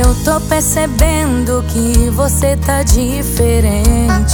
Eu tô percebendo que você tá diferente.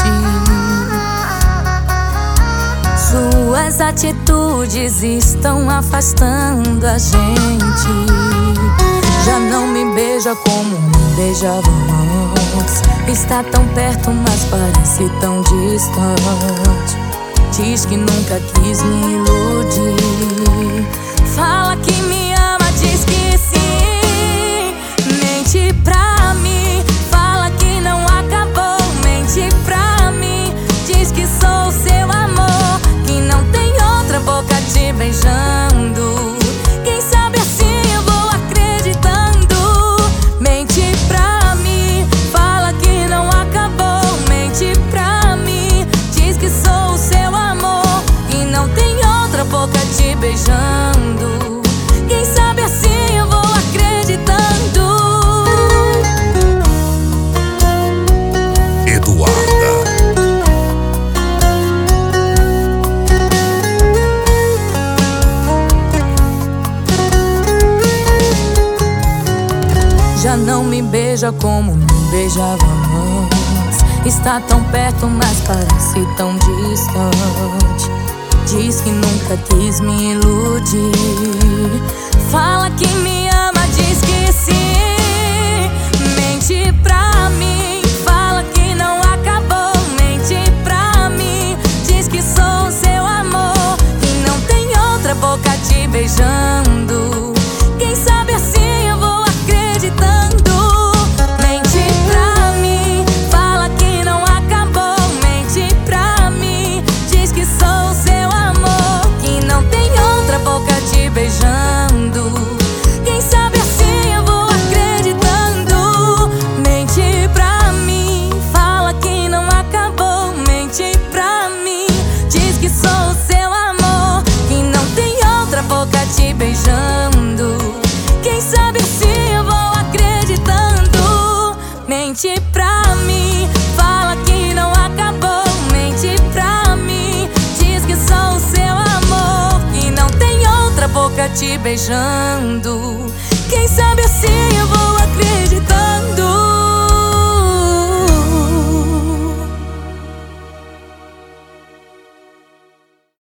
Suas atitudes estão afastando a gente. Já não me beija como me beijava antes. Está tão perto, mas parece tão distante. Diz que nunca quis me iludir. Fala que me ama, diz que sim. Mente pra mim, fala que não acabou. Mente pra mim, diz que sou seu amor, que não tem outra boca te beijando. Quem sabe assim eu vou acreditando. Mente pra mim, fala que não acabou. Mente pra mim, diz que sou seu amor, que não tem outra boca te beijando. Quem sabe assim eu vou acreditando. Eduarda. Já não me beija como me beijava antes. Está tão perto, mas parece tão distante. Diz que nunca quis me iludir. Fala que me ama, diz que sim. Mente pra mim, fala que não acabou. Mente pra mim, diz que sou seu amor, que não tem outra boca te beijando. Quem sabe assim eu vou acreditando. Mente pra mim, fala que não acabou. Mente pra mim, diz que sou seu amor, que não tem outra boca te beijando. Quem sabe assim eu vou acreditando. Mente pra mim, fala que não acabou. Mente pra mim, diz que sou seu amor, que não tem outra boca te beijando. Quem sabe assim eu vou acreditando. Mente pra mim, fala que não acabou. Mente pra mim, diz que sou seu amor, que não tem outra boca te beijando. Quem sabe assim eu vou